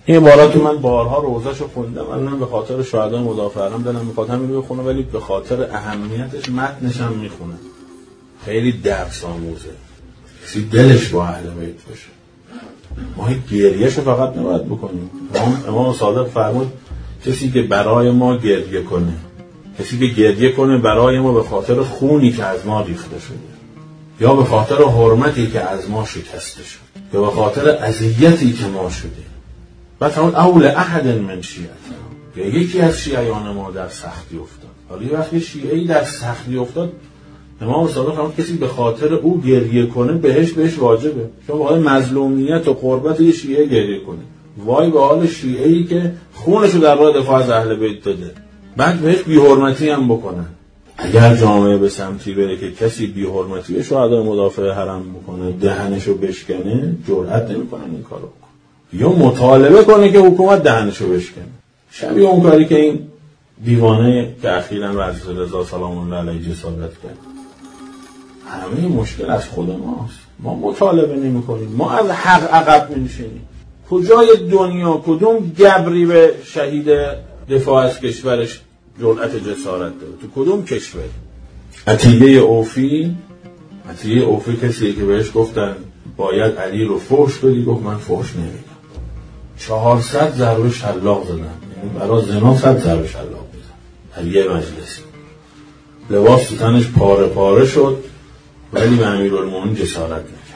این عبارات من بارها روزاشو خوندم، الان به خاطر شهدای مدافع حرم دلم میخواد همین رو بخونم، ولی به خاطر اهمیتش متنش هم میخونم. خیلی درس آموزه، کسی دلش با اهل بیت باشه. ما گریهشو فقط نباید بکنیم. امام صادق فرمود کسی که برای ما گریه کنه، کسی که گریه کنه برای ما به خاطر خونی که از ما ریخته شده، یا به خاطر حرمتی که از ما شکسته شد، یا به خاطر اذیتی که ما شده، بعد همون اول احد من شیعته، یا یکی از شیعیان ما در سختی افتاد. حالا یه وقتی شیعی در سختی افتاد، امام صادق فرمود کسی به خاطر او گریه کنه بهش واجبه. شما با مظلومیت و قربت یه شیعه گریه کنه، وای به حال شیعه‌ای که خونشو در راه دفاع از اهل بیت داده، بعد بهش بی‌حرمتی هم بکنن. اگر جامعه به سمتی بره که کسی بی‌حرمتی شهدای مدافع حرم بکنه، دهنشو بشکنه، جرئت نمی‌کنه این کارو بکنه، یا مطالبه کنه که حکومت دهنشو بشکنه. شبیه اون کاری که این دیوانه که اخیراً رئیس رضا سلام الله علیه جسارت کرد. همه مشکل از خود ماست. ما مطالبه نمی‌کنیم، ما از حق عقب می‌نشینیم. کجای دنیا کدوم گبری به شهید دفاع از کشورش جرأت جسارت داره؟ تو کدوم کشور؟ عطیه اوفی کسی که بهش گفتن باید علی رو فحش بدی، گفت من فحش نمیدم. 400 ضربه شلاق زدن، یعنی برای زنا 100 ضربه شلاق زدن. علی مجلسی لباس تنش پاره پاره شد، ولی به امیرالمومنین جسارت نکرد.